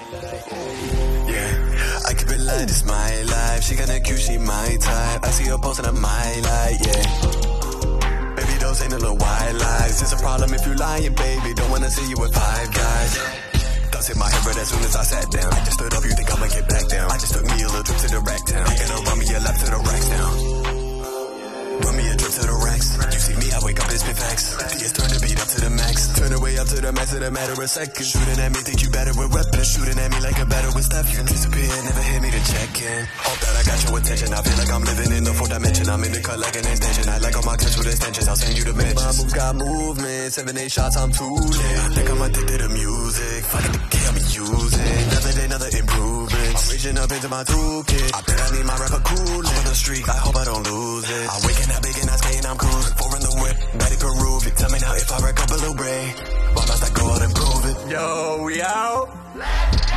Yeah, I keep it light, it's my life. She kinda cute, she my type. I see her posting on my light, yeah. Baby, those ain't no little white lies. It's a problem if you lying, baby. Don't wanna see you with 5 guys. Thoughts hit my head right as soon as I sat down. I just stood up, you think I'ma get back down. I just took me a little trip to the rack town. Gonna run me a lap to the racks down. Run me a trip to the racks. You see me, I wake up, it's been facts. PS turn the beat up to the max. Turn it way up to the max in a matter of seconds. Shooting at me, think you better with weapons. Shooting at me like a battle with Steph. You disappear, never hit me to check in. Hope that I got your attention. I feel like I'm living in the 4th dimension. I'm in the cut like an extension. I like all my clips with extensions. I'll send you the mentions. My moves got movement. 7, 8 shots, I'm too lit. I think I'm addicted to music. Fuck the key I'm using. Another day, another improvement. I'm reaching up into my toolkit. I bet I need my rapper cool. I'm on the street, I hope I don't lose it. I'm waking up big and I skating, I'm cruising. 4 in the whip, ready for Peruvian. Tell me now if I wreck up a little break. Why must I go out and prove it? Yo, we out.